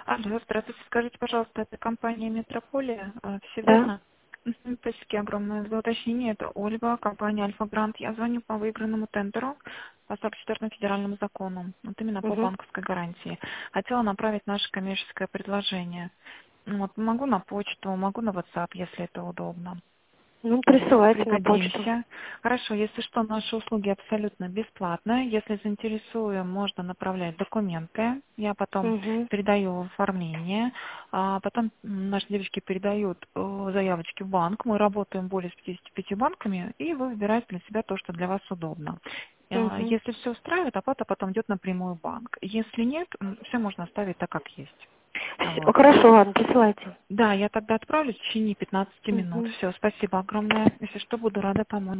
Алло, здравствуйте. Скажите, пожалуйста, это компания «Метрополия», все Да. верно? Спасибо огромное за уточнение. Это Ольга, компания «Альфа Грант». Я звоню по выигранному тендеру по 44 федеральному закону, вот именно по Угу. банковской гарантии. Хотела направить наше коммерческое предложение. Вот, могу на почту, могу на WhatsApp, если это удобно. Ну, Вот, присылайте на почту. пригодимся. Хорошо, если что, наши услуги абсолютно бесплатные. Если заинтересуем, можно направлять документы. Я потом Угу. передаю в оформление. Потом наши девочки передают заявочки в банк. Мы работаем более с 55 банками, и вы выбираете для себя то, что для вас удобно. Угу. Если все устраивает, оплата потом идет напрямую в банк. Если нет, все можно оставить так, как есть. Вот. Хорошо, ладно, присылайте. Да, я тогда отправлю в течение 15 минут. Угу. Все, спасибо огромное. Если что, буду рада помочь.